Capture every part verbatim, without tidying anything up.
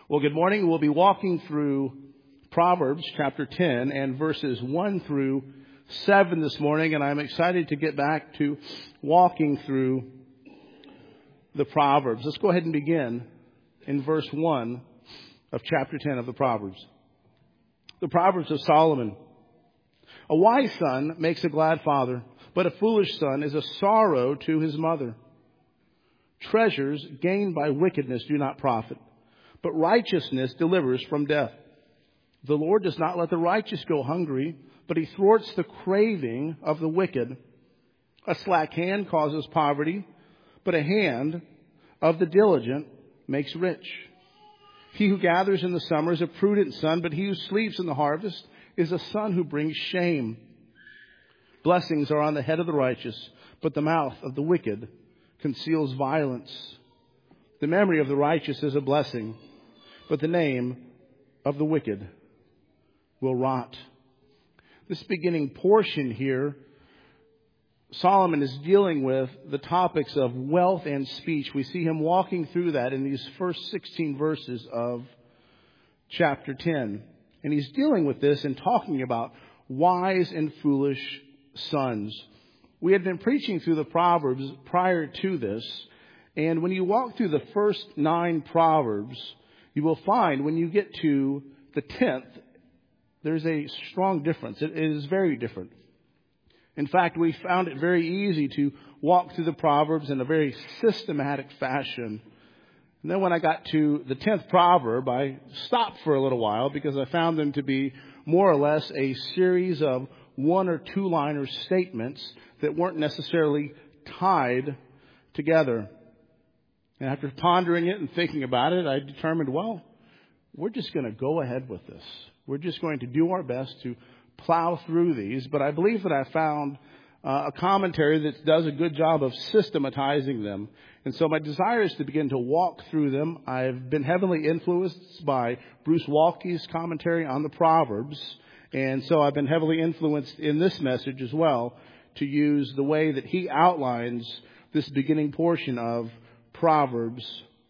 Well, good morning. We'll be walking through Proverbs chapter ten and verses one through seven this morning, and I'm excited to get back to walking through the Proverbs. Let's go ahead and begin in verse one of chapter ten of the Proverbs. The Proverbs of Solomon. A wise son makes a glad father, but a foolish son is a sorrow to his mother. Treasures gained by wickedness do not profit, but righteousness delivers from death. The Lord does not let the righteous go hungry, but he thwarts the craving of the wicked. A slack hand causes poverty, but a hand of the diligent makes rich. He who gathers in the summer is a prudent son, but he who sleeps in the harvest is a son who brings shame. Blessings are on the head of the righteous, but the mouth of the wicked conceals violence. The memory of the righteous is a blessing, but the name of the wicked will rot. This beginning portion here, Solomon is dealing with the topics of wealth and speech. We see him walking through that in these first sixteen verses of chapter ten. And he's dealing with this and talking about wise and foolish sons. We had been preaching through the Proverbs prior to this. And when you walk through the first nine Proverbs, you will find when you get to the tenth, there's a strong difference. It is very different. In fact, we found it very easy to walk through the Proverbs in a very systematic fashion. And then when I got to the tenth proverb, I stopped for a little while because I found them to be more or less a series of one or two liner statements that weren't necessarily tied together. And after pondering it and thinking about it, I determined, well, we're just going to go ahead with this. We're just going to do our best to plow through these. But I believe that I found uh, a commentary that does a good job of systematizing them. And so my desire is to begin to walk through them. I've been heavily influenced by Bruce Waltke's commentary on the Proverbs. And so I've been heavily influenced in this message as well to use the way that he outlines this beginning portion of Proverbs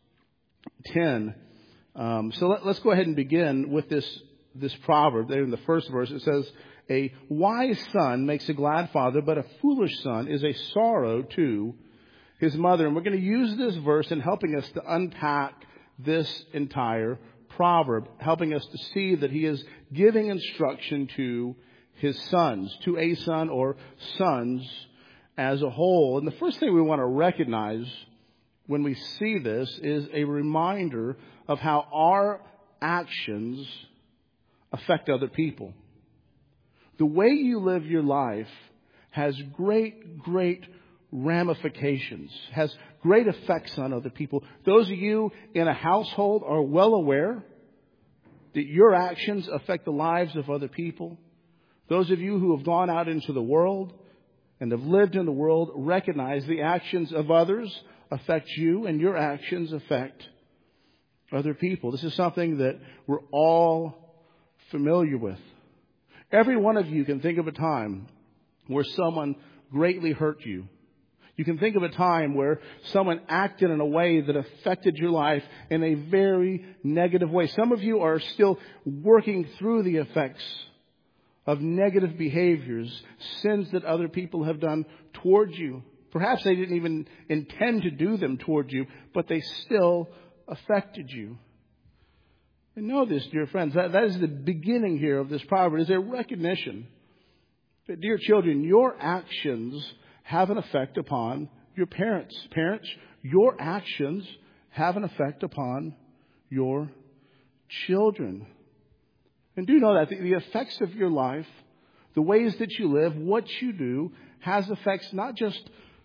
ten. Um, so let, let's go ahead and begin with this this proverb. There in the first verse, it says, "A wise son makes a glad father, but a foolish son is a sorrow to his mother." And we're going to use this verse in helping us to unpack this entire proverb, helping us to see that he is giving instruction to his sons, to a son or sons as a whole. And the first thing we want to recognize when we see this is a reminder of how our actions affect other people. The way you live your life has great, great ramifications, has great effects on other people. Those of you in a household are well aware that your actions affect the lives of other people. Those of you who have gone out into the world and have lived in the world recognize the actions of others affect you, and your actions affect other people. This is something that we're all familiar with. Every one of you can think of a time where someone greatly hurt you. You can think of a time where someone acted in a way that affected your life in a very negative way. Some of you are still working through the effects of negative behaviors, sins that other people have done towards you. Perhaps they didn't even intend to do them toward you, but they still affected you. And know this, dear friends, that, that is the beginning here of this proverb, is a recognition that, dear children, your actions have an effect upon your parents. Parents, your actions have an effect upon your children. And do know that the, the effects of your life, the ways that you live, what you do, has effects not just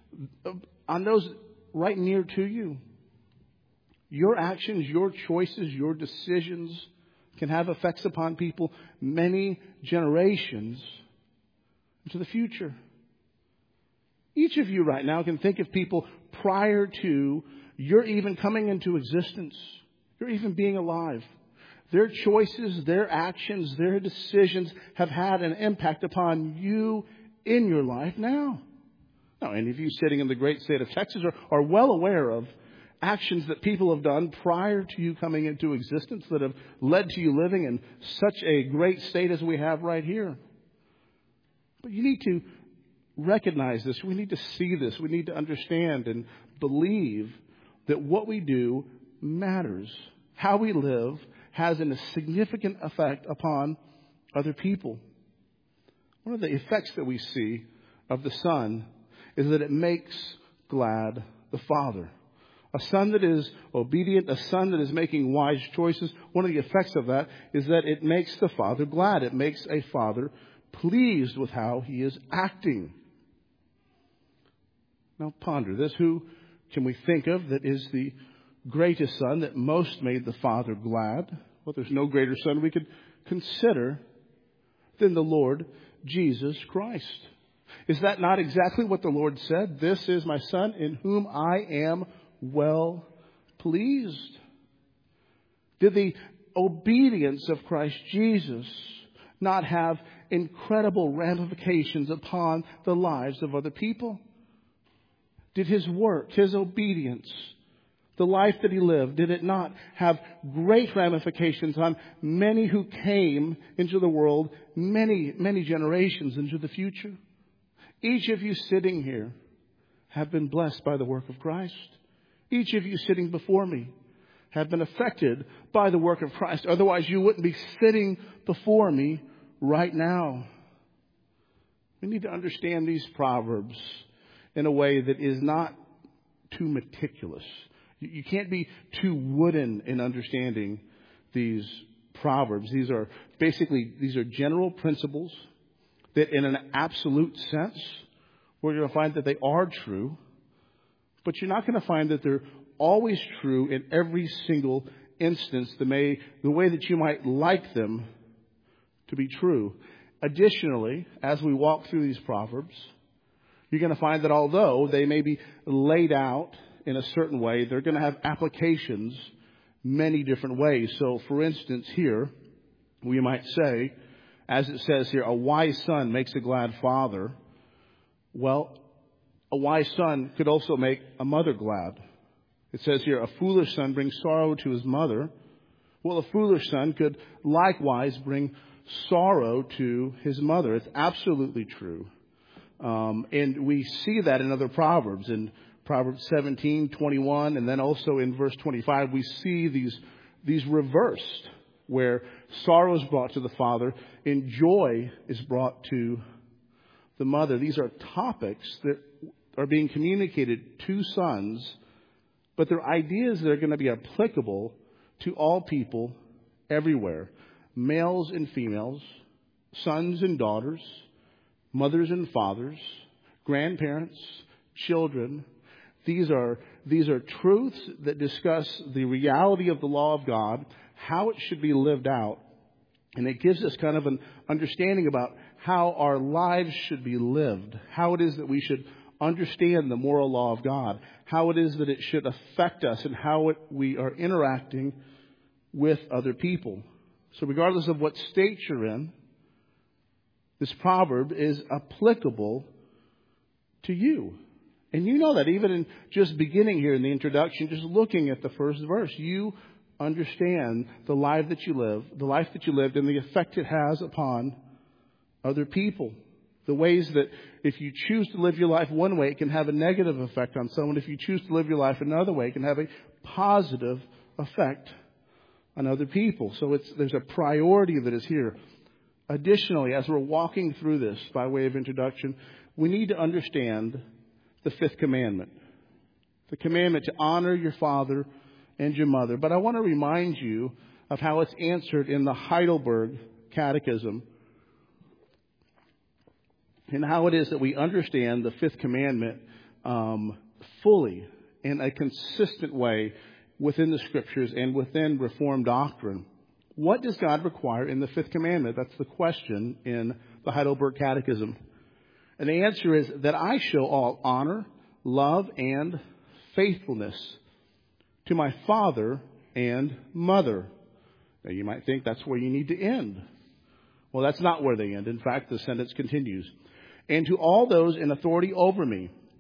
on those right near to you. Your actions, your choices, your decisions can have effects upon people many generations into the future. Each of you right now can think of people prior to your even coming into existence, your even being alive. Their choices, their actions, their decisions have had an impact upon you in your life now. Now, any of you sitting in the great state of Texas are, are well aware of actions that people have done prior to you coming into existence that have led to you living in such a great state as we have right here. But you need to recognize this. We need to see this. We need to understand and believe that what we do matters. How we live has a significant effect upon other people. One of the effects that we see of the Son is that it makes glad the Father. A son that is obedient, a son that is making wise choices, one of the effects of that is that it makes the Father glad. It makes a father pleased with how he is acting. Now ponder this. Who can we think of that is the greatest son that most made the Father glad? Well, there's no greater son we could consider than the Lord Jesus Christ. Is that not exactly what the Lord said? This is my Son in whom I am well pleased. Did the obedience of Christ Jesus not have incredible ramifications upon the lives of other people? Did his work, his obedience, the life that he lived, did it not have great ramifications on many who came into the world, many, many generations into the future? Each of you sitting here have been blessed by the work of Christ. Each of you sitting before me have been affected by the work of Christ. Otherwise, you wouldn't be sitting before me right now. We need to understand these proverbs in a way that is not too meticulous. You can't be too wooden in understanding these proverbs. These are basically, these are general principles that in an absolute sense, we're going to find that they are true, but you're not going to find that they're always true in every single instance, the, may, the way that you might like them to be true. Additionally, as we walk through these proverbs, you're going to find that although they may be laid out in a certain way, they're going to have applications many different ways. So, for instance, here, we might say, as it says here, a wise son makes a glad father. Well, a wise son could also make a mother glad. It says here, a foolish son brings sorrow to his mother. Well, a foolish son could likewise bring sorrow to his mother. It's absolutely true. Um, and we see that in other proverbs. In Proverbs seventeen, twenty-one, and then also in verse twenty-five, we see these, these reversed, where sorrow is brought to the father and joy is brought to the mother. These are topics that are being communicated to sons, but they're ideas that are going to be applicable to all people everywhere. Males and females, sons and daughters, mothers and fathers, grandparents, children. These are, these are truths that discuss the reality of the law of God, how it should be lived out. And it gives us kind of an understanding about how our lives should be lived, how it is that we should understand the moral law of God, how it is that it should affect us, and how it, we are interacting with other people. So regardless of what state you're in, this proverb is applicable to you. And you know that even in just beginning here in the introduction, just looking at the first verse, you understand the life that you live, the life that you lived, and the effect it has upon other people. The ways that if you choose to live your life one way, it can have a negative effect on someone. If you choose to live your life another way, it can have a positive effect on other people. So it's, there's a priority that is here. Additionally, as we're walking through this by way of introduction, we need to understand the fifth commandment. The commandment to honor your father and your mother. But I want to remind you of how it's answered in the Heidelberg Catechism, and how it is that we understand the fifth commandment um, fully in a consistent way within the Scriptures and within Reformed doctrine. What does God require in the fifth commandment? That's the question in the Heidelberg Catechism. And the answer is that I show all honor, love, and faithfulness to my father and mother. Now you might think that's where you need to end. Well, that's not where they end. In fact, the sentence continues. And to all those in authority over me,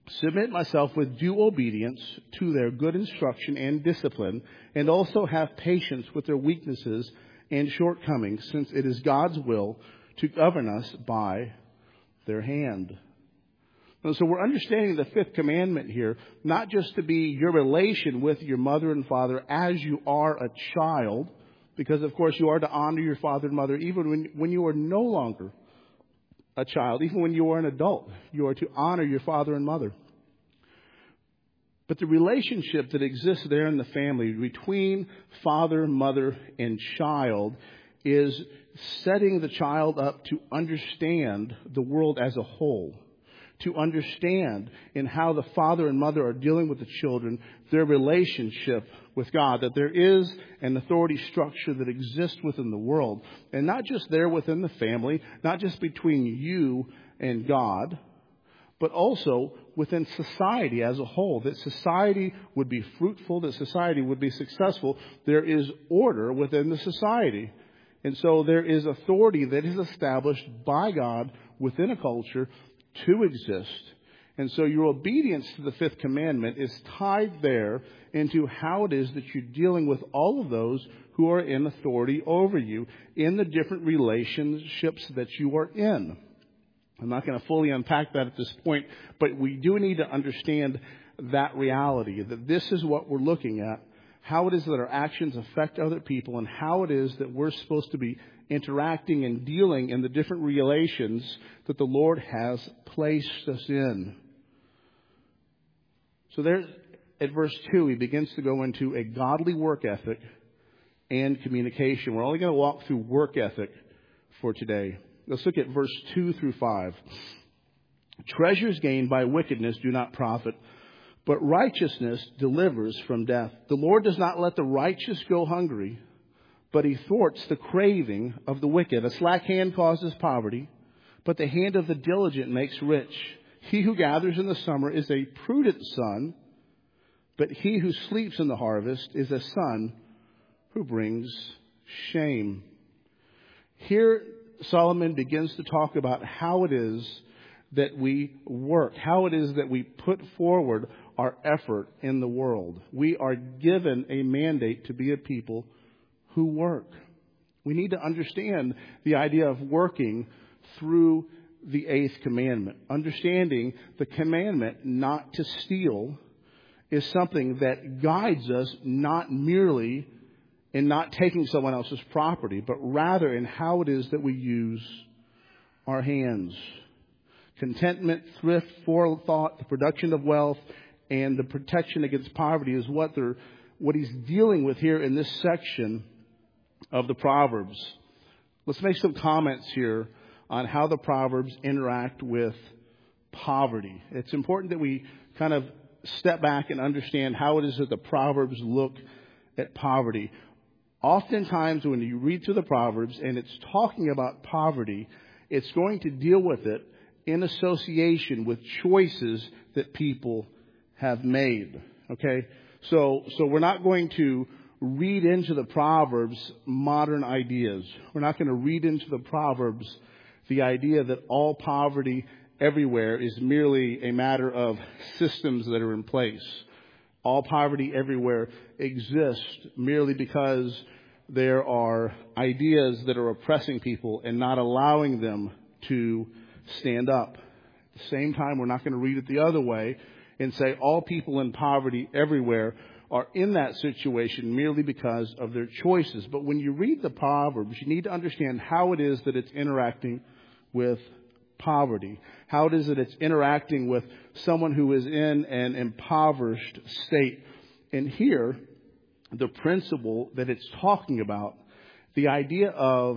submit myself with due obedience to their good instruction and discipline, and also have patience with their weaknesses and shortcomings, since it is God's will to govern us by their hand. And so we're understanding the fifth commandment here, not just to be your relation with your mother and father as you are a child, because of course you are to honor your father and mother even when, when you are no longer a child, even when you are an adult, you are to honor your father and mother. But the relationship that exists there in the family between father, mother, and child is setting the child up to understand the world as a whole, to understand in how the father and mother are dealing with the children, their relationship with God, that there is an authority structure that exists within the world, and not just there within the family, not just between you and God, but also within society as a whole, that society would be fruitful, that society would be successful. There is order within the society. And so there is authority that is established by God within a culture to exist. And so your obedience to the fifth commandment is tied there into how it is that you're dealing with all of those who are in authority over you in the different relationships that you are in. I'm not going to fully unpack that at this point, but we do need to understand that reality, that this is what we're looking at, how it is that our actions affect other people, and how it is that we're supposed to be interacting and dealing in the different relations that the Lord has placed us in. So there, at verse two, he begins to go into a godly work ethic and communication. We're only going to walk through work ethic for today. Let's look at verse two through five. Treasures gained by wickedness do not profit, but righteousness delivers from death. The Lord does not let the righteous go hungry, but he thwarts the craving of the wicked. A slack hand causes poverty, but the hand of the diligent makes rich. He who gathers in the summer is a prudent son, but he who sleeps in the harvest is a son who brings shame. Here, Solomon begins to talk about how it is that we work, how it is that we put forward our effort in the world. We are given a mandate to be a people who work. We need to understand the idea of working through the eighth commandment. Understanding the commandment not to steal is something that guides us not merely in not taking someone else's property, but rather in how it is that we use our hands. Contentment, thrift, forethought, the production of wealth, and the protection against poverty is what they're, what he's dealing with here in this section of the Proverbs. Let's make some comments here on how the Proverbs interact with poverty. It's important that we kind of step back and understand how it is that the Proverbs look at poverty. Oftentimes when you read through the Proverbs and it's talking about poverty, it's going to deal with it in association with choices that people have made. Okay? So, so we're not going to read into the Proverbs modern ideas. We're not going to read into the Proverbs the idea that all poverty everywhere is merely a matter of systems that are in place. All poverty everywhere exists merely because there are ideas that are oppressing people and not allowing them to stand up. At the same time, we're not going to read it the other way and say all people in poverty everywhere are in that situation merely because of their choices. But when you read the Proverbs, you need to understand how it is that it's interacting with poverty. How it is that it's interacting with someone who is in an impoverished state. And here, the principle that it's talking about, the idea of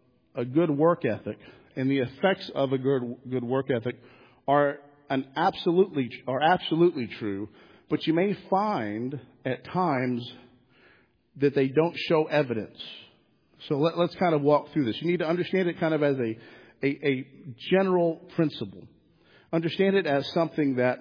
a good work ethic and the effects of a good good work ethic are an absolutely are absolutely true, but you may find at times that they don't show evidence. So let, let's kind of walk through this. You need to understand it kind of as a, a, a general principle. Understand it as something that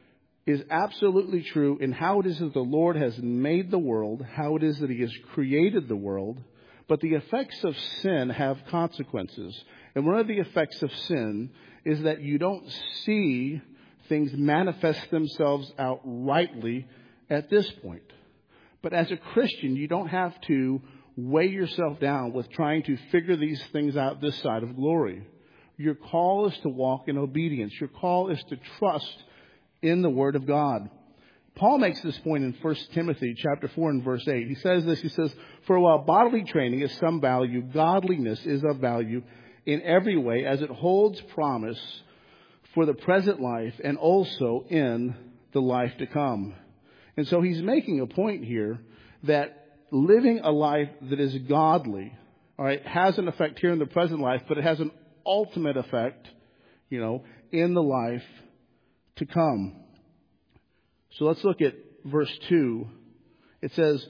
is absolutely true in how it is that the Lord has made the world, how it is that He has created the world, but the effects of sin have consequences. And one of the effects of sin is that you don't see things manifest themselves out rightly at this point. But as a Christian, you don't have to weigh yourself down with trying to figure these things out this side of glory. Your call is to walk in obedience. Your call is to trust in the Word of God. Paul makes this point in First Timothy chapter four and verse eight. He says this, he says, "For while bodily training is some value, godliness is of value in every way, as it holds promise for the present life and also in the life to come." And so he's making a point here that living a life that is godly, all right, has an effect here in the present life, but it has an ultimate effect, you know, in the life to come. So let's look at verse two. It says,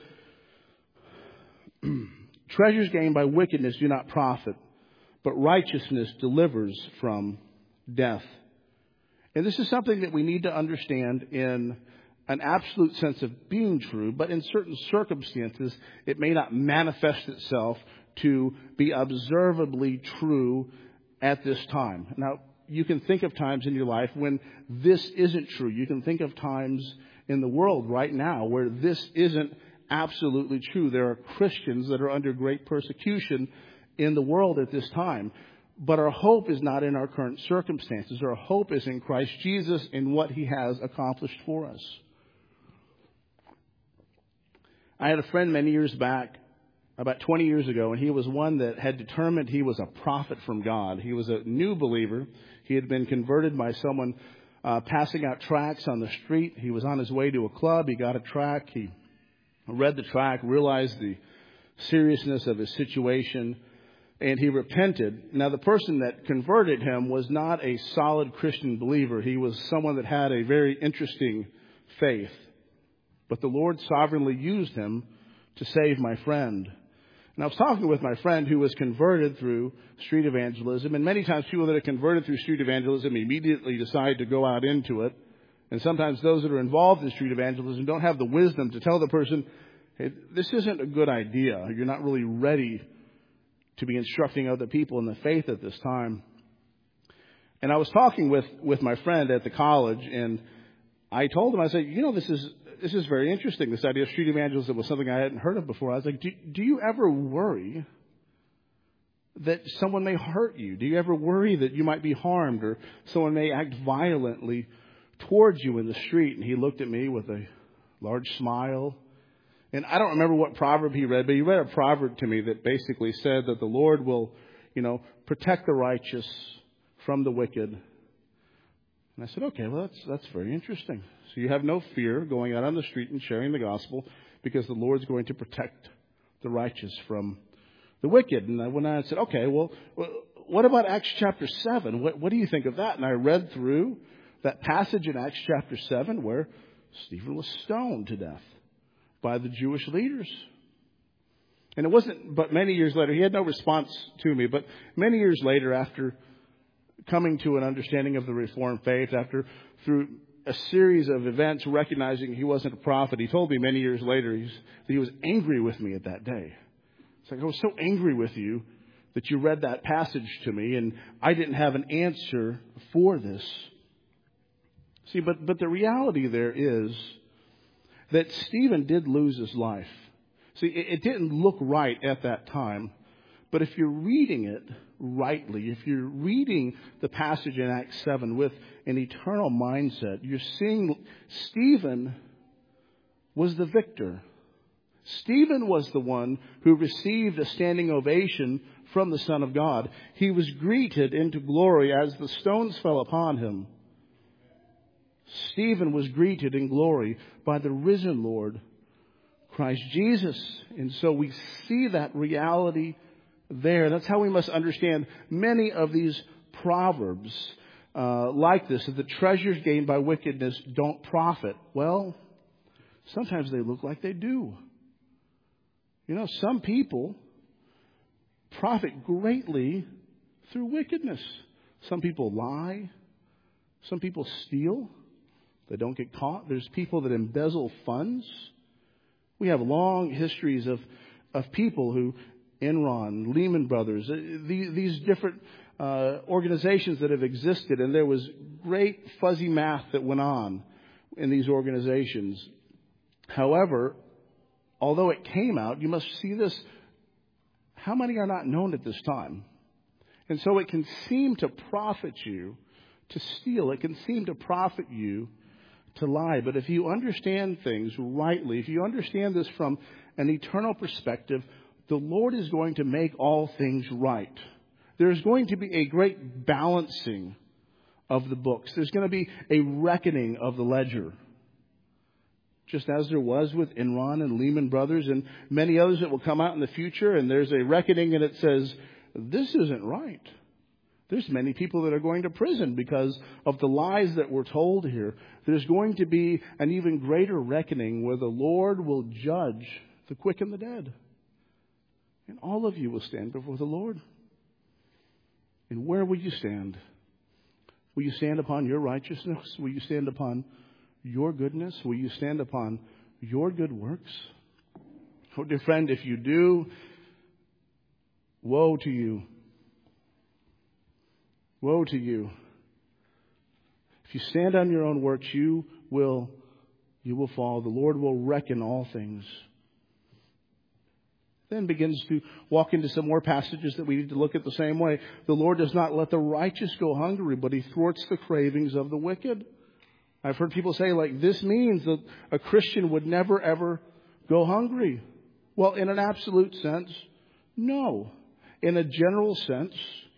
"Treasures gained by wickedness do not profit, but righteousness delivers from death." And this is something that we need to understand in an absolute sense of being true, but in certain circumstances, it may not manifest itself to be observably true at this time. Now, you can think of times in your life when this isn't true. You can think of times in the world right now where this isn't absolutely true. There are Christians that are under great persecution in the world at this time. But our hope is not in our current circumstances. Our hope is in Christ Jesus and what He has accomplished for us. I had a friend many years back, about twenty years ago, and he was one that had determined he was a prophet from God. He was a new believer. He had been converted by someone uh, passing out tracts on the street. He was on his way to a club. He got a tract. He read the tract, realized the seriousness of his situation, and he repented. Now, the person that converted him was not a solid Christian believer. He was someone that had a very interesting faith. But the Lord sovereignly used him to save my friend. And I was talking with my friend who was converted through street evangelism. And many times people that are converted through street evangelism immediately decide to go out into it. And sometimes those that are involved in street evangelism don't have the wisdom to tell the person, hey, this isn't a good idea. You're not really ready to be instructing other people in the faith at this time. And I was talking with, with my friend at the college, and I told him, I said, you know, this is this is very interesting. This idea of street evangelism was something I hadn't heard of before. I was like, do, do you ever worry that someone may hurt you? Do you ever worry that you might be harmed or someone may act violently towards you in the street? And he looked at me with a large smile. And I don't remember what proverb he read, but he read a proverb to me that basically said that the Lord will, you know, protect the righteous from the wicked. And I said, okay, well, that's that's very interesting. So you have no fear going out on the street and sharing the gospel because the Lord's going to protect the righteous from the wicked. And I went on and said, okay, well, what about Acts chapter seven? What, what do you think of that? And I read through that passage in Acts chapter seven where Stephen was stoned to death by the Jewish leaders. And it wasn't but many years later, he had no response to me, but many years later, after coming to an understanding of the Reformed faith, after through a series of events recognizing he wasn't a prophet, he told me many years later he's, that he was angry with me at that day. It's like, I was so angry with you that you read that passage to me and I didn't have an answer for this. See, but, but the reality there is that Stephen did lose his life. See, it, it didn't look right at that time. But if you're reading it rightly, if you're reading the passage in Acts seven with an eternal mindset, you're seeing Stephen was the victor. Stephen was the one who received a standing ovation from the Son of God. He was greeted into glory as the stones fell upon him. Stephen was greeted in glory by the risen Lord, Christ Jesus. And so we see that reality there. That's how we must understand many of these proverbs uh, like this, that the treasures gained by wickedness don't profit. Well, sometimes they look like they do. You know, some people profit greatly through wickedness. Some people lie. Some people steal. They don't get caught. There's people that embezzle funds. We have long histories of, of people who, Enron, Lehman Brothers, these, these different uh, organizations that have existed, and there was great fuzzy math that went on in these organizations. However, although it came out, you must see this, how many are not known at this time? And so it can seem to profit you to steal. It can seem to profit you to lie. But if you understand things rightly, if you understand this from an eternal perspective, the Lord is going to make all things right. There's going to be a great balancing of the books. There's going to be a reckoning of the ledger. Just as there was with Enron and Lehman Brothers and many others that will come out in the future. And there's a reckoning and it says, this isn't right. There's many people that are going to prison because of the lies that were told here. There's going to be an even greater reckoning where the Lord will judge the quick and the dead. And all of you will stand before the Lord. And where will you stand? Will you stand upon your righteousness? Will you stand upon your goodness? Will you stand upon your good works? Oh, dear friend, if you do, woe to you. Woe to you. If you stand on your own works, you will, you will fall. The Lord will reckon all things. Then begins to walk into some more passages that we need to look at the same way. The Lord does not let the righteous go hungry, but He thwarts the cravings of the wicked. I've heard people say, like, this means that a Christian would never, ever go hungry. Well, in an absolute sense, no. In a general sense,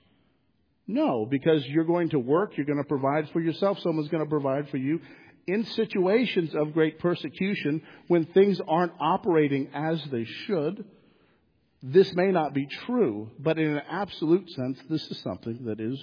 no. Because you're going to work, you're going to provide for yourself, someone's going to provide for you. In situations of great persecution, when things aren't operating as they should, this may not be true. But in an absolute sense, this is something that is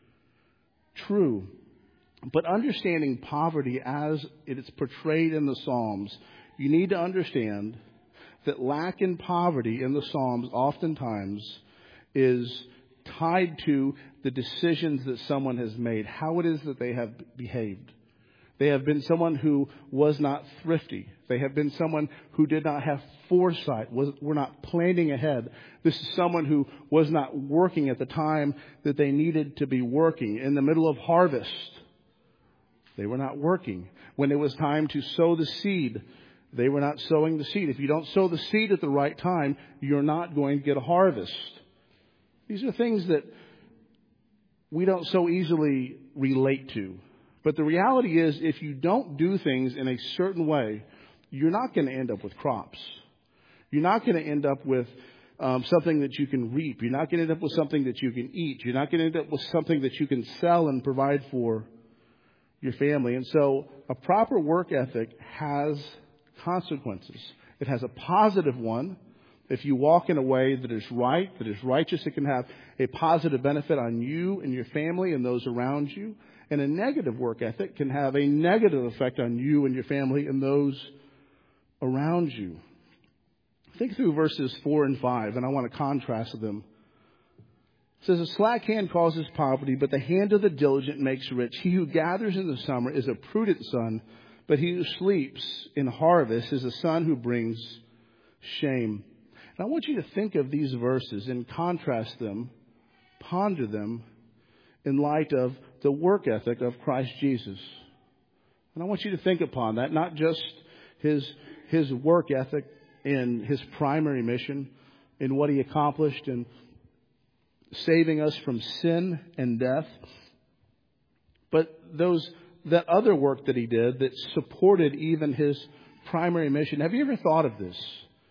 true. But understanding poverty as it is portrayed in the Psalms, you need to understand that lack and poverty in the Psalms oftentimes is tied to the decisions that someone has made, how it is that they have behaved. They have been someone who was not thrifty. They have been someone who did not have foresight, was, were not planning ahead. This is someone who was not working at the time that they needed to be working. In the middle of harvest, they were not working. When it was time to sow the seed, they were not sowing the seed. If you don't sow the seed at the right time, you're not going to get a harvest. These are things that we don't so easily relate to. But the reality is, if you don't do things in a certain way, you're not going to end up with crops. You're not going to end up with um, something that you can reap. You're not going to end up with something that you can eat. You're not going to end up with something that you can sell and provide for your family. And so a proper work ethic has consequences. It has a positive one. If you walk in a way that is right, that is righteous, it can have a positive benefit on you and your family and those around you. And a negative work ethic can have a negative effect on you and your family and those around you. Think through verses four and five, and I want to contrast them. It says, a slack hand causes poverty, but the hand of the diligent makes rich. He who gathers in the summer is a prudent son, but he who sleeps in harvest is a son who brings shame. And I want you to think of these verses and contrast them, ponder them in light of the work ethic of Christ Jesus. And I want you to think upon that, not just his, his work ethic in his primary mission, in what he accomplished in saving us from sin and death, but those that other work that he did that supported even his primary mission. Have you ever thought of this?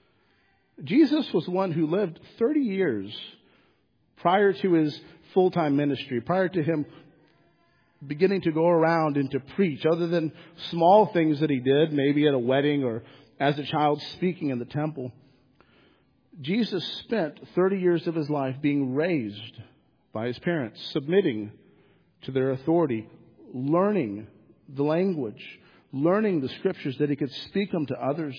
Jesus was one who lived thirty years prior to his full-time ministry, prior to him beginning to go around and to preach, other than small things that he did, maybe at a wedding or as a child speaking in the temple. Jesus spent thirty years of his life being raised by his parents, submitting to their authority, learning the language, learning the scriptures that he could speak them to others.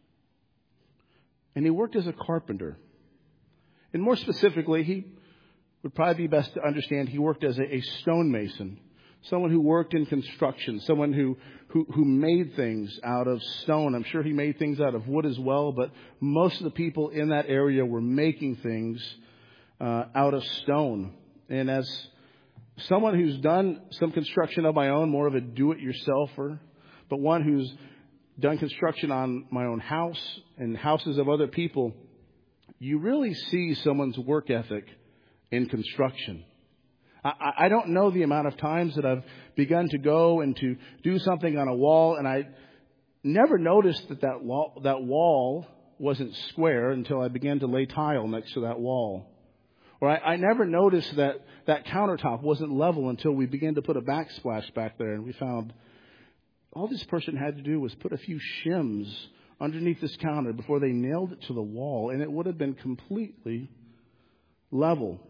And he worked as a carpenter. And more specifically, he would probably be best to understand he worked as a, a stonemason, someone who worked in construction, someone who, who, who made things out of stone. I'm sure he made things out of wood as well, but most of the people in that area were making things uh, out of stone. And as someone who's done some construction of my own, more of a do-it-yourselfer, but one who's done construction on my own house and houses of other people, you really see someone's work ethic in construction. I, I don't know the amount of times that I've begun to go and to do something on a wall, and I never noticed that that wall, that wall wasn't square until I began to lay tile next to that wall. Or I, I never noticed that that countertop wasn't level until we began to put a backsplash back there, and we found all this person had to do was put a few shims underneath this counter before they nailed it to the wall, and it would have been completely level.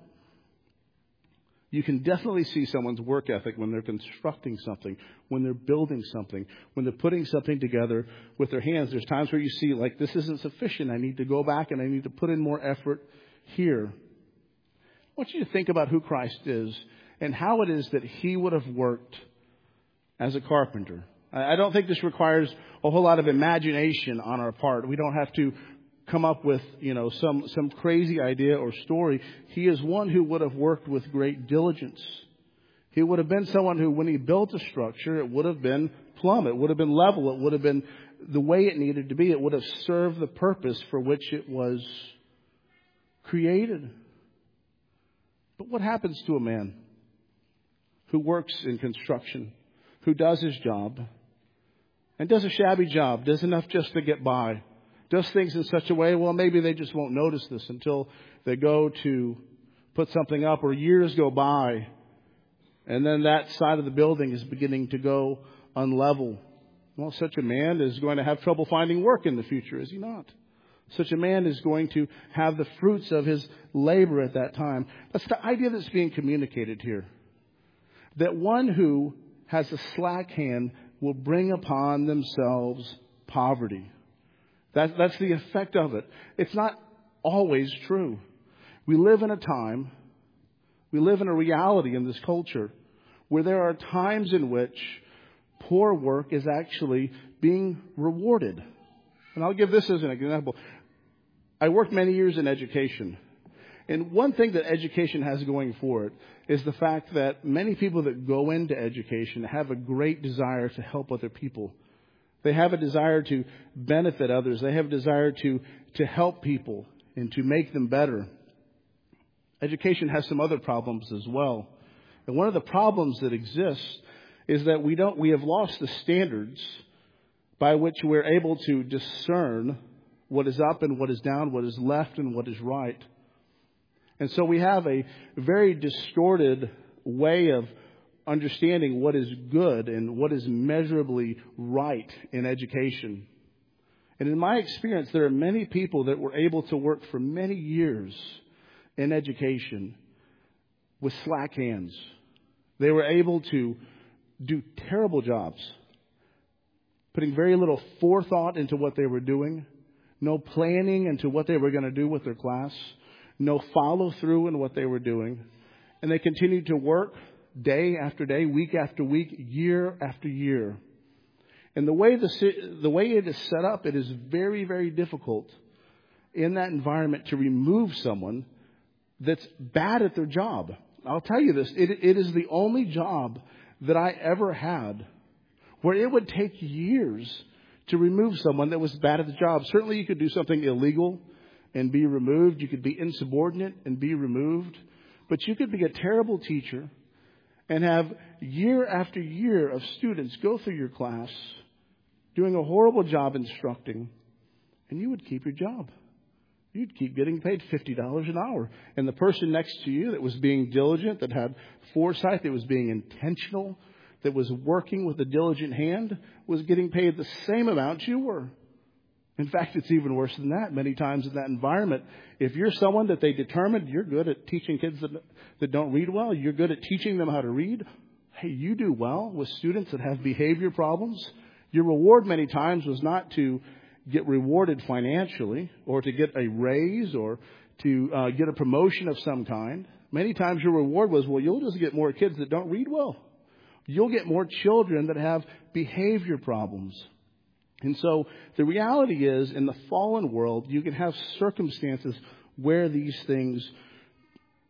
You can definitely see someone's work ethic when they're constructing something, when they're building something, when they're putting something together with their hands. There's times where you see, like, this isn't sufficient. I need to go back and I need to put in more effort here. I want you to think about who Christ is and how it is that he would have worked as a carpenter. I don't think this requires a whole lot of imagination on our part. We don't have to come up with, you know, some, some crazy idea or story. He is one who would have worked with great diligence. He would have been someone who, when he built a structure, it would have been plumb. It would have been level. It would have been the way it needed to be. It would have served the purpose for which it was created. But what happens to a man who works in construction, who does his job, and does a shabby job, does enough just to get by, does things in such a way, well, maybe they just won't notice this until they go to put something up, or years go by, and then that side of the building is beginning to go unlevel. Well, such a man is going to have trouble finding work in the future, is he not? Such a man is going to have the fruits of his labor at that time. That's the idea that's being communicated here. That one who has a slack hand will bring upon themselves poverty. That, that's the effect of it. It's not always true. We live in a time, we live in a reality in this culture where there are times in which poor work is actually being rewarded. And I'll give this as an example. I worked many years in education. And one thing that education has going for it is the fact that many people that go into education have a great desire to help other people. They have a desire to benefit others. They have a desire to, to help people and to make them better. Education has some other problems as well. And one of the problems that exists is that we don't, we have lost the standards by which we're able to discern what is up and what is down, what is left and what is right. And so we have a very distorted way of understanding what is good and what is measurably right in education. And in my experience, there are many people that were able to work for many years in education with slack hands. They were able to do terrible jobs, putting very little forethought into what they were doing, no planning into what they were going to do with their class, no follow through in what they were doing. And they continued to work day after day, week after week, year after year. And the way the, the way it is set up, it is very, very difficult in that environment to remove someone that's bad at their job. I'll tell you this, it, it is the only job that I ever had where it would take years to remove someone that was bad at the job. Certainly you could do something illegal and be removed. You could be insubordinate and be removed. But you could be a terrible teacher and have year after year of students go through your class doing a horrible job instructing, and you would keep your job. You'd keep getting paid fifty dollars an hour. And the person next to you that was being diligent, that had foresight, that was being intentional, that was working with a diligent hand, was getting paid the same amount you were. In fact, it's even worse than that. Many times in that environment, if you're someone that they determined you're good at teaching kids that, that don't read well, you're good at teaching them how to read, hey, you do well with students that have behavior problems. Your reward many times was not to get rewarded financially or to get a raise or to uh, get a promotion of some kind. Many times your reward was, well, you'll just get more kids that don't read well. You'll get more children that have behavior problems. And so the reality is, in the fallen world, you can have circumstances where these things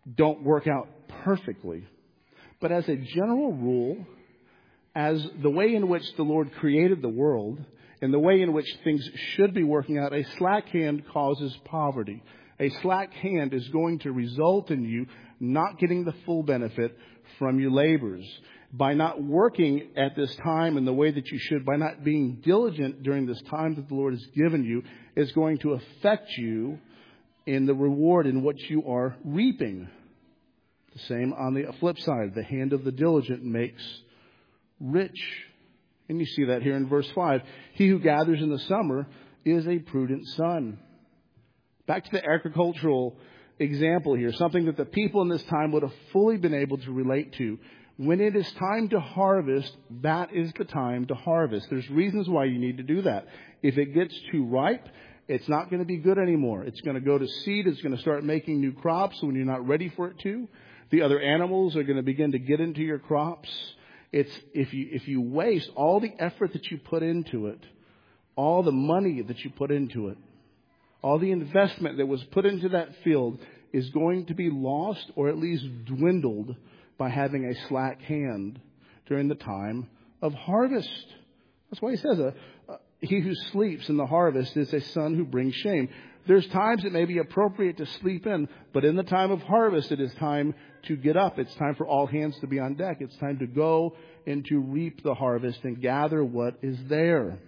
don't work out perfectly. But as a general rule, as the way in which the Lord created the world and the way in which things should be working out, a slack hand causes poverty. A slack hand is going to result in you not getting the full benefit from your labors. By not working at this time in the way that you should, by not being diligent during this time that the Lord has given you, is going to affect you in the reward in what you are reaping. The same on the flip side. The hand of the diligent makes rich. And you see that here in verse five. He who gathers in the summer is a prudent son. Back to the agricultural example here. Something that the people in this time would have fully been able to relate to. When it is time to harvest, that is the time to harvest. There's reasons why you need to do that. If it gets too ripe, it's not going to be good anymore. It's going to go to seed. It's going to start making new crops when you're not ready for it to. The other animals are going to begin to get into your crops. It's if you if you waste all the effort that you put into it, all the money that you put into it, all the investment that was put into that field is going to be lost or at least dwindled by having a slack hand during the time of harvest. That's why he says, uh, uh, he who sleeps in the harvest is a son who brings shame. There's times it may be appropriate to sleep in, but in the time of harvest, it is time to get up. It's time for all hands to be on deck. It's time to go and to reap the harvest and gather what is there.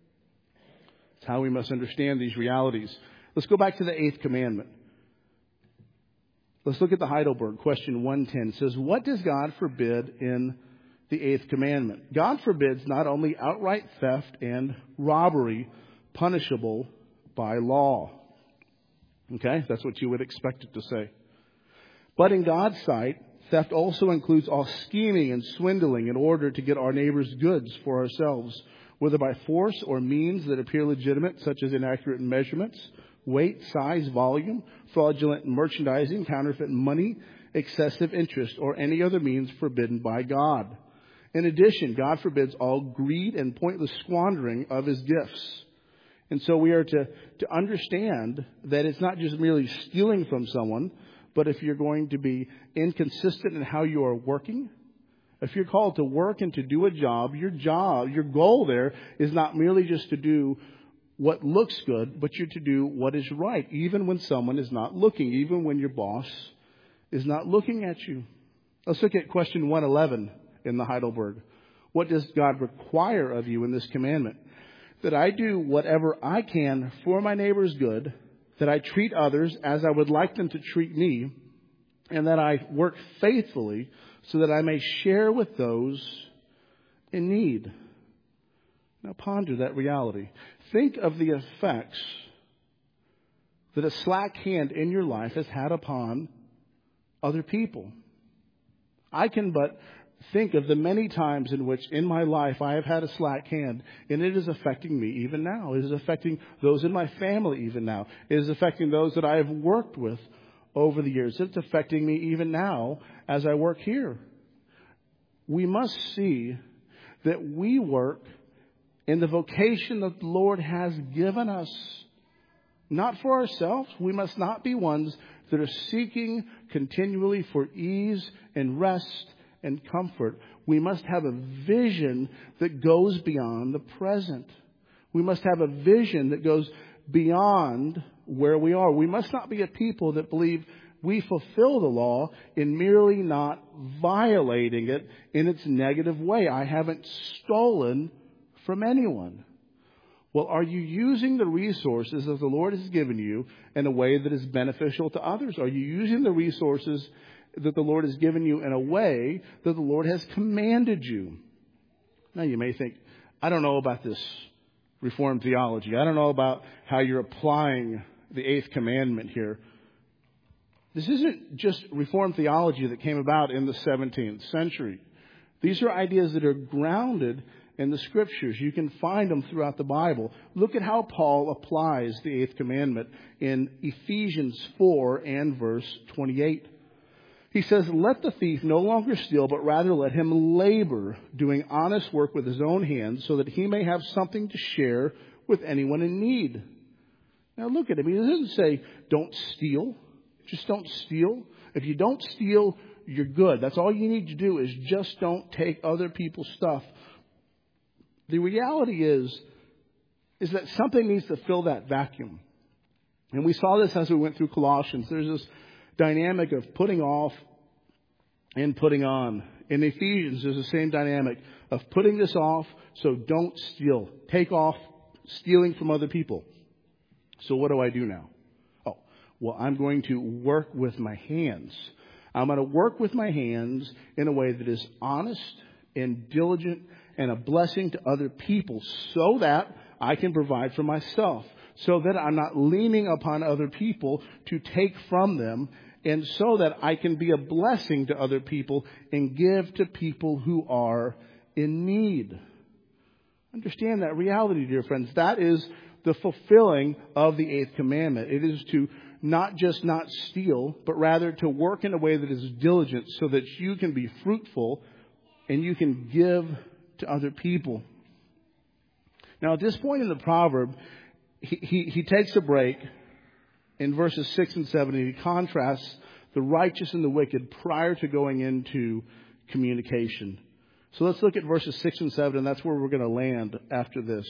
It's how we must understand these realities. Let's go back to the eighth commandment. Let's look at the Heidelberg. Question one ten says, what does God forbid in the eighth commandment? God forbids not only outright theft and robbery punishable by law. Okay, that's what you would expect it to say. But in God's sight, theft also includes all scheming and swindling in order to get our neighbor's goods for ourselves, whether by force or means that appear legitimate, such as inaccurate measurements, weight, size, volume, fraudulent merchandising, counterfeit money, excessive interest, or any other means forbidden by God. In addition, God forbids all greed and pointless squandering of His gifts. And so we are to, to understand that it's not just merely stealing from someone, but if you're going to be inconsistent in how you are working, if you're called to work and to do a job, your job, your goal there is not merely just to do what looks good, but you're to do what is right, even when someone is not looking, even when your boss is not looking at you. Let's look at question one eleven in the Heidelberg. What does God require of you in this commandment? That I do whatever I can for my neighbor's good, that I treat others as I would like them to treat me, and that I work faithfully so that I may share with those in need. Now ponder that reality. Think of the effects that a slack hand in your life has had upon other people. I can but think of the many times in which in my life I have had a slack hand, and it is affecting me even now. It is affecting those in my family even now. It is affecting those that I have worked with over the years. It's affecting me even now as I work here. We must see that we work in the vocation that the Lord has given us, not for ourselves. We must not be ones that are seeking continually for ease and rest and comfort. We must have a vision that goes beyond the present. We must have a vision that goes beyond where we are. We must not be a people that believe we fulfill the law in merely not violating it in its negative way. I haven't stolen from anyone. Well, are you using the resources that the Lord has given you in a way that is beneficial to others? Are you using the resources that the Lord has given you in a way that the Lord has commanded you? Now you may think, I don't know about this Reformed theology. I don't know about how you're applying the eighth commandment here. This isn't just Reformed theology that came about in the seventeenth century. These are ideas that are grounded in the Scriptures. You can find them throughout the Bible. Look at how Paul applies the eighth commandment in Ephesians four and verse twenty-eight. He says, let the thief no longer steal, but rather let him labor, doing honest work with his own hands, so that he may have something to share with anyone in need. Now look at him. He doesn't say, don't steal. Just don't steal. If you don't steal, you're good. That's all you need to do is just don't take other people's stuff. The reality is, is that something needs to fill that vacuum. And we saw this as we went through Colossians. There's this dynamic of putting off and putting on. In Ephesians, there's the same dynamic of putting this off, so don't steal. Take off stealing from other people. So what do I do now? Oh, well, I'm going to work with my hands. I'm going to work with my hands in a way that is honest and diligent and a blessing to other people so that I can provide for myself, so that I'm not leaning upon other people to take from them, and so that I can be a blessing to other people and give to people who are in need. Understand that reality, dear friends. That is the fulfilling of the eighth commandment. It is to not just not steal, but rather to work in a way that is diligent so that you can be fruitful and you can give to other people. Now, at this point in the proverb, he, he, he takes a break in verses six and seven, and he contrasts the righteous and the wicked prior to going into communication. So let's look at verses six and seven, and that's where we're going to land after this.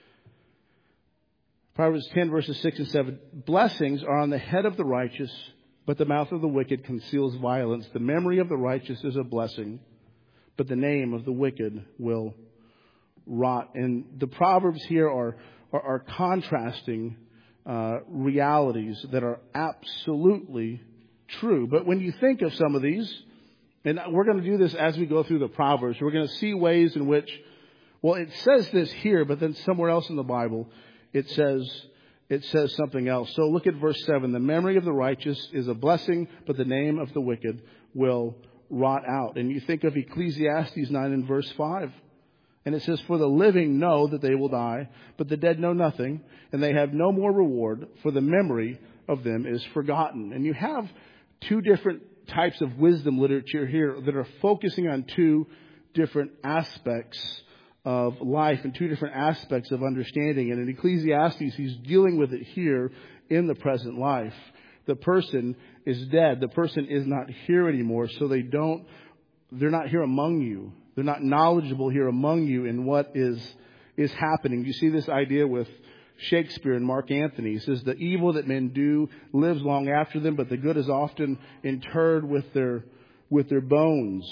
Proverbs ten, verses six and seven. Blessings are on the head of the righteous, but the mouth of the wicked conceals violence. The memory of the righteous is a blessing, but the name of the wicked will rot. And the Proverbs here are, are, are contrasting uh, realities that are absolutely true. But when you think of some of these, and we're going to do this as we go through the Proverbs, we're going to see ways in which, well, it says this here, but then somewhere else in the Bible, it says it says something else. So look at verse seven. The memory of the righteous is a blessing, but the name of the wicked will rot out. And you think of Ecclesiastes nine and verse five. And it says, for the living know that they will die, but the dead know nothing, and they have no more reward, for the memory of them is forgotten. And you have two different types of wisdom literature here that are focusing on two different aspects of life and two different aspects of understanding. And in Ecclesiastes, he's dealing with it here in the present life. The person is dead. The person is not here anymore, so they don't, they're not here among you. They're not knowledgeable here among you in what is is happening. You see this idea with Shakespeare and Mark Antony. He says, the evil that men do lives long after them, but the good is often interred with their with their bones.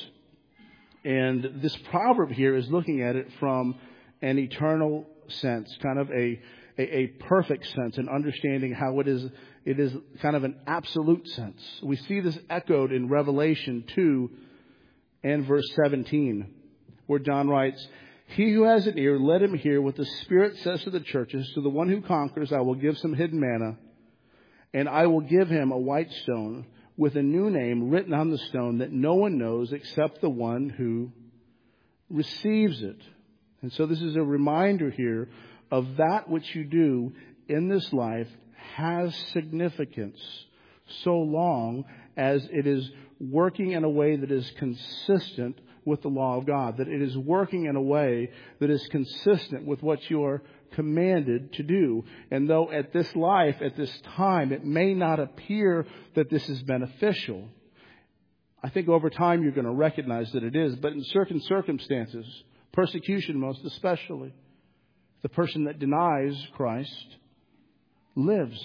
And this proverb here is looking at it from an eternal sense, kind of a, a, a perfect sense, and understanding how it is it is kind of an absolute sense. We see this echoed in Revelation two and verse seventeen, where John writes, he who has an ear, let him hear what the Spirit says to the churches. To the one who conquers, I will give some hidden manna, and I will give him a white stone with a new name written on the stone that no one knows except the one who receives it. And so this is a reminder here of that which you do in this life has significance so long as it is working in a way that is consistent with the law of God, that it is working in a way that is consistent with what you are commanded to do. And though at this life, at this time, it may not appear that this is beneficial, I think over time you're going to recognize that it is. But in certain circumstances, persecution most especially, the person that denies Christ lives.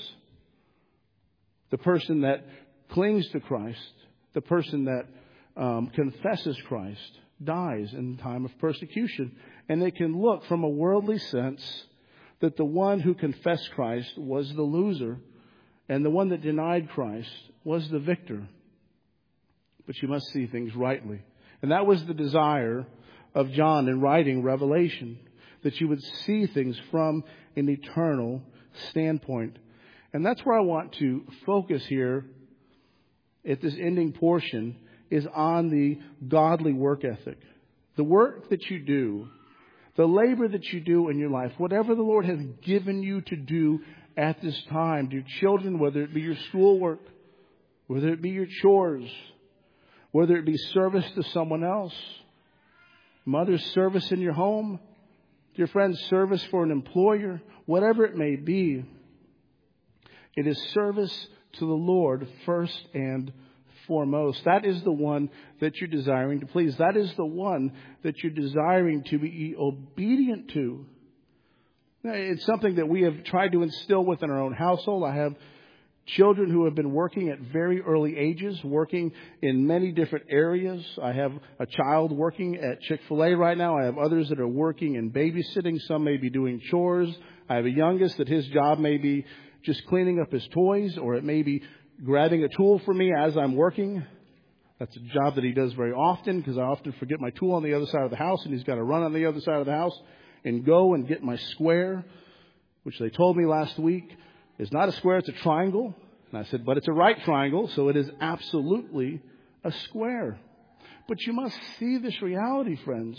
The person that clings to Christ, the person that um, confesses Christ, dies in time of persecution. And they can look from a worldly sense that the one who confessed Christ was the loser, and the one that denied Christ was the victor. But you must see things rightly. And that was the desire of John in writing Revelation, that you would see things from an eternal standpoint. And that's where I want to focus here at this ending portion, is on the godly work ethic. The work that you do, the labor that you do in your life, whatever the Lord has given you to do at this time, to children, whether it be your schoolwork, whether it be your chores, whether it be service to someone else, mother's service in your home, your friend's service for an employer, whatever it may be, it is service to the Lord first and foremost. That is the one that you're desiring to please. That is the one that you're desiring to be obedient to. It's something that we have tried to instill within our own household. I have children who have been working at very early ages, working in many different areas. I have a child working at Chick-fil-A right now. I have others that are working in babysitting. Some may be doing chores. I have a youngest that his job may be just cleaning up his toys, or it may be grabbing a tool for me as I'm working. That's a job that he does very often, because I often forget my tool on the other side of the house, and he's got to run on the other side of the house and go and get my square, which they told me last week is not a square, it's a triangle. And I said, but it's a right triangle, so it is absolutely a square. But you must see this reality, friends.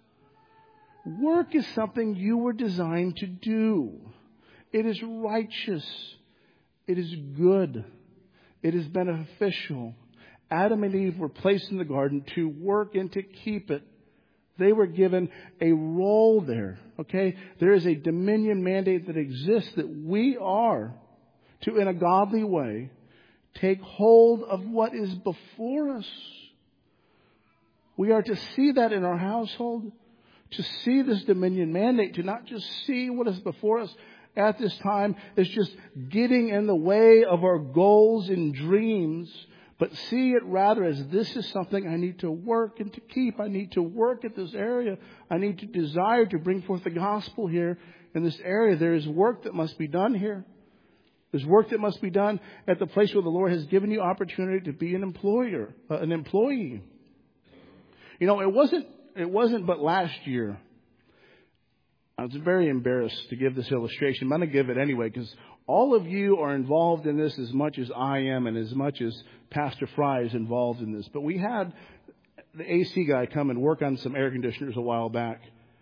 Work is something you were designed to do. It is righteous. It is good. It is beneficial. Adam and Eve were placed in the garden to work and to keep it. They were given a role there. Okay? There is a dominion mandate that exists that we are to, in a godly way, take hold of what is before us. We are to see that in our household, to see this dominion mandate, to not just see what is before us at this time as just getting in the way of our goals and dreams, but see it rather as this is something I need to work and to keep. I need to work at this area. I need to desire to bring forth the gospel here in this area. There is work that must be done here. There's work that must be done at the place where the Lord has given you opportunity to be an employer, uh, an employee. You know, it wasn't, it wasn't but last year. I was very embarrassed to give this illustration. I'm going to give it anyway because all of you are involved in this as much as I am and as much as Pastor Fry is involved in this. But we had the A C guy come and work on some air conditioners a while back.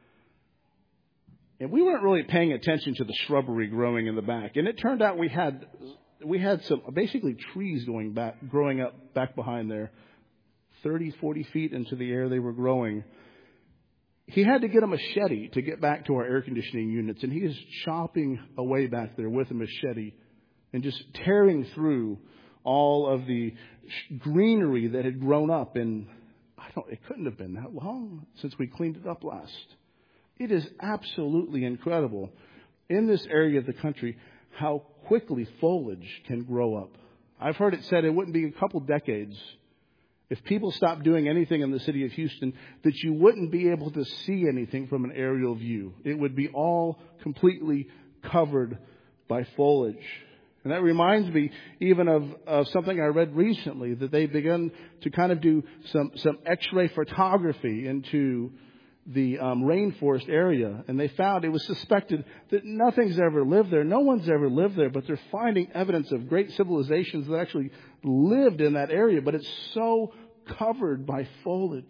And we weren't really paying attention to the shrubbery growing in the back. And it turned out we had we had some basically trees going back, growing up back behind there. thirty, forty feet into the air they were growing. He had to get a machete to get back to our air conditioning units. And he is chopping away back there with a machete and just tearing through all of the greenery that had grown up. And I don't, it couldn't have been that long since we cleaned it up last. It is absolutely incredible in this area of the country how quickly foliage can grow up. I've heard it said it wouldn't be a couple decades if people stopped doing anything in the city of Houston that you wouldn't be able to see anything from an aerial view. It would be all completely covered by foliage. And that reminds me even of, of something I read recently, that they've begun to kind of do some, some X-ray photography into the um, rainforest area. And they found, it was suspected that nothing's ever lived there. No one's ever lived there, but they're finding evidence of great civilizations that actually lived in that area. But it's so covered by foliage.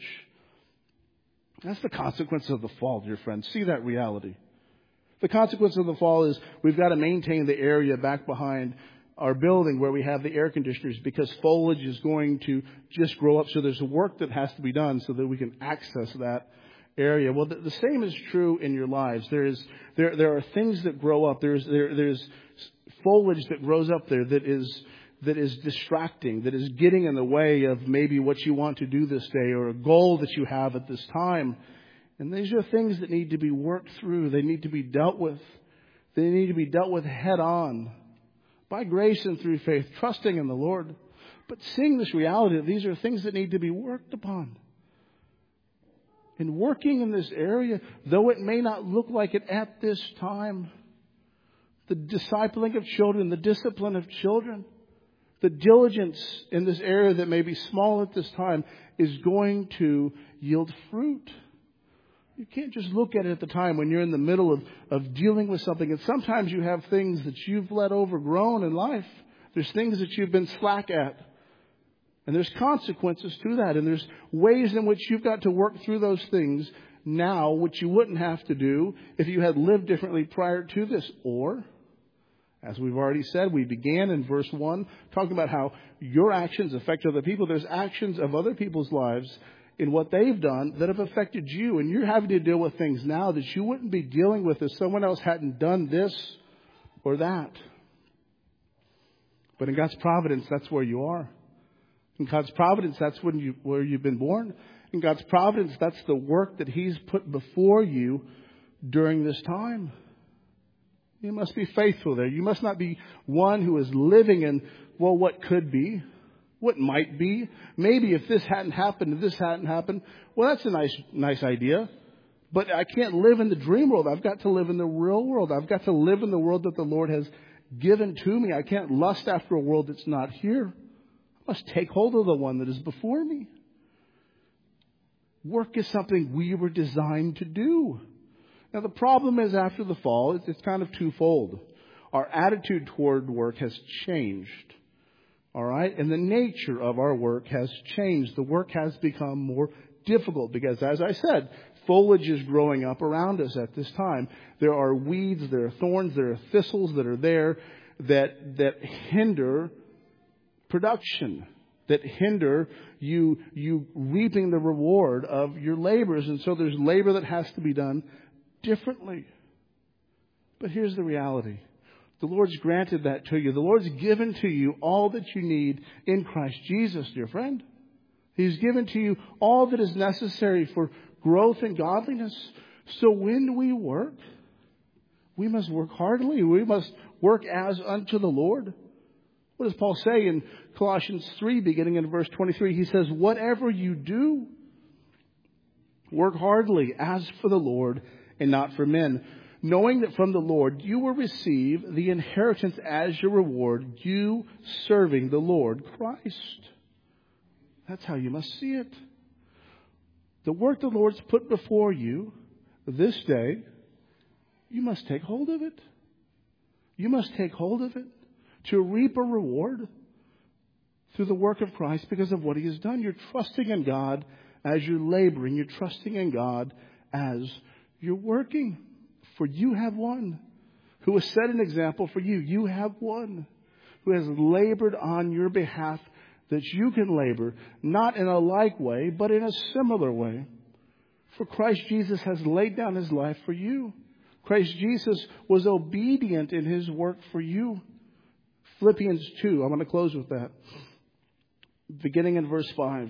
That's the consequence of the fall, dear friends. See that reality. The consequence of the fall is we've got to maintain the area back behind our building where we have the air conditioners, because foliage is going to just grow up. So there's work that has to be done so that we can access that area. Well, the, the same is true in your lives. There is there there are things that grow up. There's there there's foliage that grows up there that is that is distracting, that is getting in the way of maybe what you want to do this day or a goal that you have at this time. And these are things that need to be worked through. They need to be dealt with. They need to be dealt with head on by grace and through faith, trusting in the Lord, but seeing this reality that these are things that need to be worked upon. And working in this area, though it may not look like it at this time, the discipling of children, the discipline of children, the diligence in this area that may be small at this time is going to yield fruit. You can't just look at it at the time when you're in the middle of, of dealing with something. And sometimes you have things that you've let overgrown in life. There's things that you've been slack at. And there's consequences to that. And there's ways in which you've got to work through those things now, which you wouldn't have to do if you had lived differently prior to this. Or, as we've already said, we began in verse one talking about how your actions affect other people. There's actions of other people's lives in what they've done that have affected you. And you're having to deal with things now that you wouldn't be dealing with if someone else hadn't done this or that. But in God's providence, that's where you are. In God's providence, that's when you, where you've been born. In God's providence, that's the work that He's put before you during this time. You must be faithful there. You must not be one who is living in, well, what could be, what might be. Maybe if this hadn't happened, if this hadn't happened, well, that's a nice, nice idea. But I can't live in the dream world. I've got to live in the real world. I've got to live in the world that the Lord has given to me. I can't lust after a world that's not here. I must take hold of the one that is before me. Work is something we were designed to do. Now, the problem is after the fall, it's kind of twofold. Our attitude toward work has changed. All right? And the nature of our work has changed. The work has become more difficult because, as I said, foliage is growing up around us at this time. There are weeds, there are thorns, there are thistles that are there that that hinder production, that hinder you you reaping the reward of your labors. And so there's labor that has to be done differently. But here's the reality. The Lord's granted that to you. The Lord's given to you all that you need in Christ Jesus, dear friend. He's given to you all that is necessary for growth and godliness. So when we work, we must work heartily. We must work as unto the Lord. What does Paul say in Colossians three, beginning in verse twenty-three? He says, whatever you do, work heartily as for the Lord and not for men, knowing that from the Lord you will receive the inheritance as your reward, you serving the Lord Christ. That's how you must see it. The work the Lord's put before you this day, you must take hold of it. You must take hold of it to reap a reward through the work of Christ because of what He has done. You're trusting in God as you're laboring. You're trusting in God as you're working. For you have one who has set an example for you. You have one who has labored on your behalf that you can labor, not in a like way, but in a similar way. For Christ Jesus has laid down His life for you. Christ Jesus was obedient in His work for you. Philippians two, I'm going to close with that. Beginning in verse five.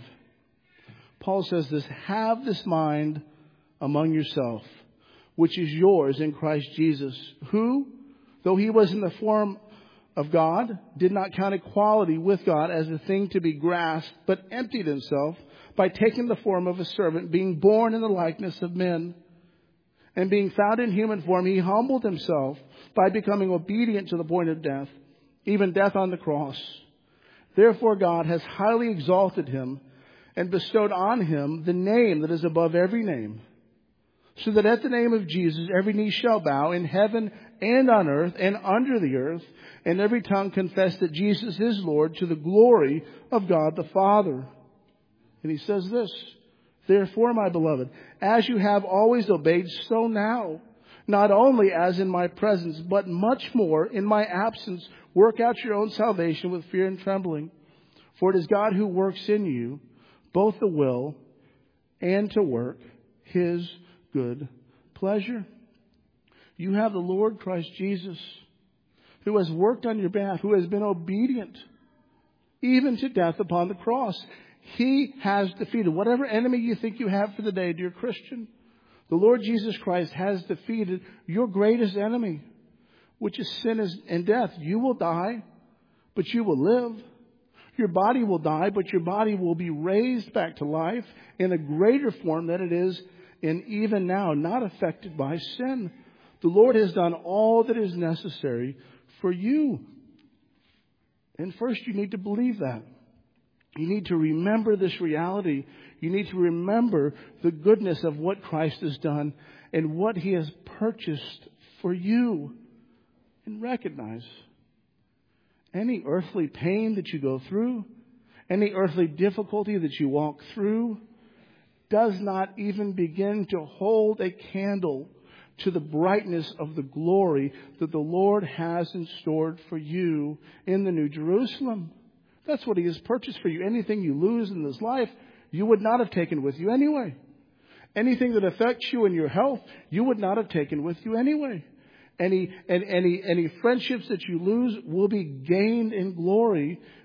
Paul says this, have this mind among yourself, which is yours in Christ Jesus, who, though He was in the form of God, did not count equality with God as a thing to be grasped, but emptied Himself by taking the form of a servant, being born in the likeness of men. And being found in human form, He humbled Himself by becoming obedient to the point of death, even death on the cross. Therefore God has highly exalted Him and bestowed on Him the name that is above every name, so that at the name of Jesus every knee shall bow in heaven and on earth and under the earth, and every tongue confess that Jesus is Lord, to the glory of God the Father. And He says this, therefore, my beloved, as you have always obeyed, so now, not only as in my presence, but much more in my absence, work out your own salvation with fear and trembling. For it is God who works in you both the will and to work His good pleasure. You have the Lord Christ Jesus, who has worked on your behalf, who has been obedient, even to death upon the cross. He has defeated whatever enemy you think you have for the day, dear Christian. The Lord Jesus Christ has defeated your greatest enemy, which is sin and death. You will die, but you will live. Your body will die, but your body will be raised back to life in a greater form than it is in even now, not affected by sin. The Lord has done all that is necessary for you. And first, you need to believe that. You need to remember this reality. You need to remember the goodness of what Christ has done and what He has purchased for you. And recognize any earthly pain that you go through, any earthly difficulty that you walk through, does not even begin to hold a candle to the brightness of the glory that the Lord has in store for you in the New Jerusalem. That's what He has purchased for you. Anything you lose in this life, you would not have taken with you anyway. Anything that affects you in your health, you would not have taken with you anyway. Any, and any, any friendships that you lose will be gained in glory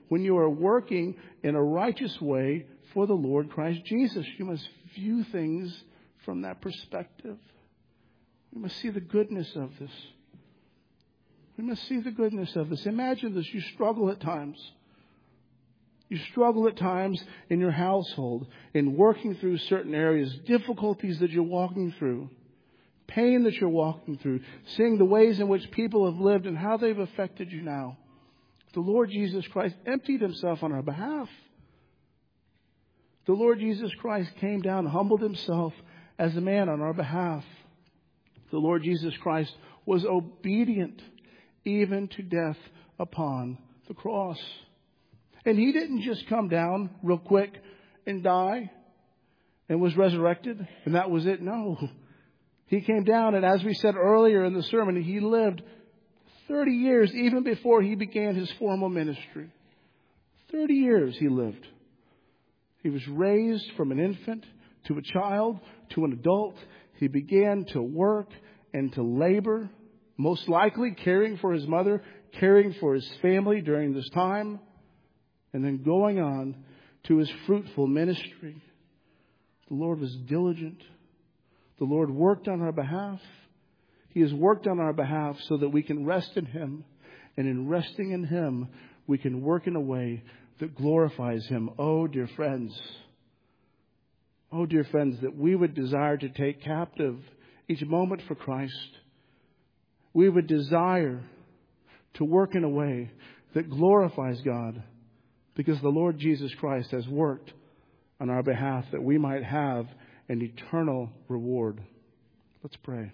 when you are working in a righteous way for the Lord Christ Jesus. You must view things from that perspective. We must see the goodness of this. We must see the goodness of this. Imagine this. You struggle at times. You struggle at times in your household, in working through certain areas, difficulties that you're walking through, pain that you're walking through, seeing the ways in which people have lived and how they've affected you now. The Lord Jesus Christ emptied himself on our behalf. The Lord Jesus Christ came down, humbled himself as a man on our behalf. The Lord Jesus Christ was obedient even to death upon the cross. And he didn't just come down real quick and die and was resurrected and that was it. No. He came down, and as we said earlier in the sermon, he lived thirty years even before he began his formal ministry. thirty years he lived. He was raised from an infant to a child to an adult. He began to work and to labor, most likely caring for his mother, caring for his family during this time, and then going on to his fruitful ministry. The Lord was diligent. The Lord worked on our behalf. He has worked on our behalf so that we can rest in him. And in resting in him, we can work in a way that glorifies him. Oh, dear friends. Oh, dear friends, that we would desire to take captive each moment for Christ. We would desire to work in a way that glorifies God, because the Lord Jesus Christ has worked on our behalf that we might have an eternal reward. Let's pray.